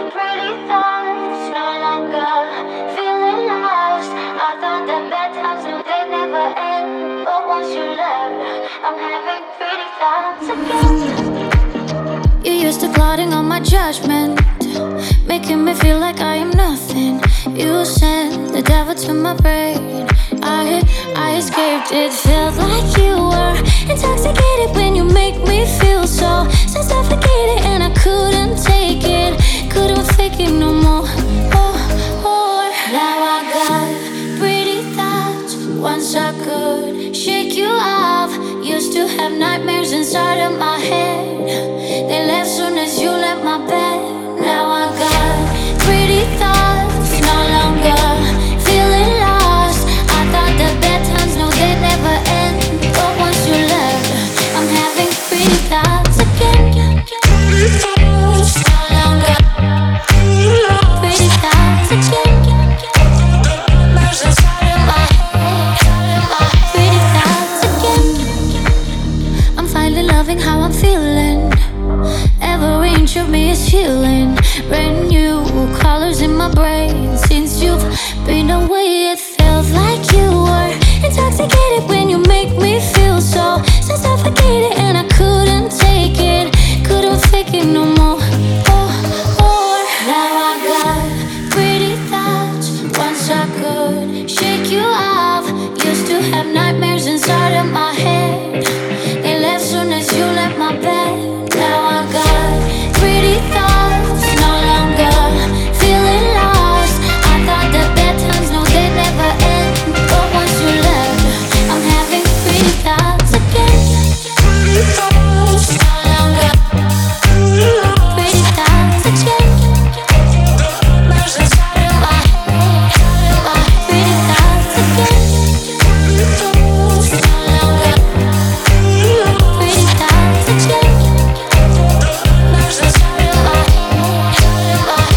pretty thoughts, no longer feeling lost. I thought that bad times, no, they never end. But once you left, I'm having pretty thoughts again. You used to plotting on my judgment, making me feel like I am nothing. You sent the devil to my brain. I escaped, it felt like you were intoxicated when you make me feel so suffocated, and I couldn't take it, couldn't fake it no more. Now I got pretty thoughts. Once I could shake you off, used to have nightmares inside of my head. They left soon as you left my bed. Now I got pretty thoughts, no longer feeling lost. I thought the bad times, no, they never end. But once you left, I'm having pretty thoughts again. Pretty thoughts, no longer pretty thoughts again. Nightmares inside of my head. Pretty thoughts again. I'm finally loving how I'm feeling. Every inch of me is healing. Brand new colors in my brain. Since you've been away, it feels like you were intoxicated when you make me feel so suffocated, and I couldn't take it, couldn't fake it no more. Now I got pretty thoughts. Once I could shake you off, used to have nightmares inside of my head. They left soon as you left my bed. Now I got pretty thoughts, no longer feeling lost. I thought the bad times, no, they never end. But once you left, I'm having pretty thoughts again. Pretty thoughts, no longer pretty thoughts again. Nightmares inside of my head. Pretty thoughts again. Pretty thoughts, no longer pretty thoughts again. Nightmares inside of my head.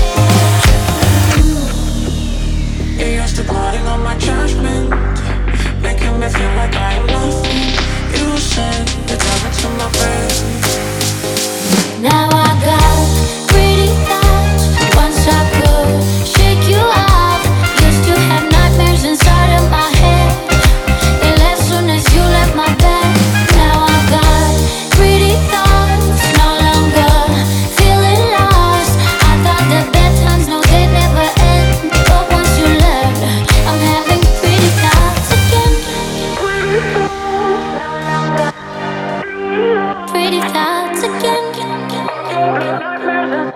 You used to plotting on my judgment, making me feel like I am nothing. You sent the devil to my bed. Now I got pretty thoughts. Once I could shake you off, used to have nightmares inside of my head. They left soon as you left my bed. Now I got pretty thoughts, no longer feeling lost. I thought the bad times, no, they never end. But once you left, I'm having pretty thoughts again. Pretty thoughts again.